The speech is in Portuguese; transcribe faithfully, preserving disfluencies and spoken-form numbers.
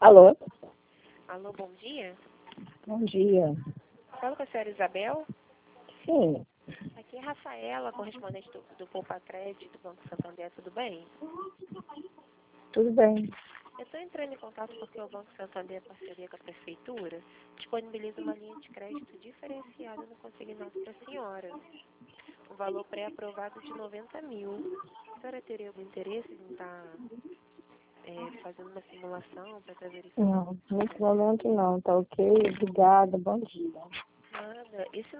Alô? Alô, bom dia. Bom dia. Fala com a senhora Isabel. Sim, Aqui é a Rafaela, correspondente do, do Poupa Crédito do Banco Santander, tudo bem? tudo bem. Eu estou entrando em contato porque o Banco Santander, em parceria com a Prefeitura, disponibiliza uma linha de crédito diferenciada no consignado para a senhora. Um valor pré-aprovado de noventa mil. A senhora teria algum interesse em estar é, fazendo uma simulação para estar verificando? Não, nesse momento não, tá ok? Obrigada, bom dia. Nada. Esse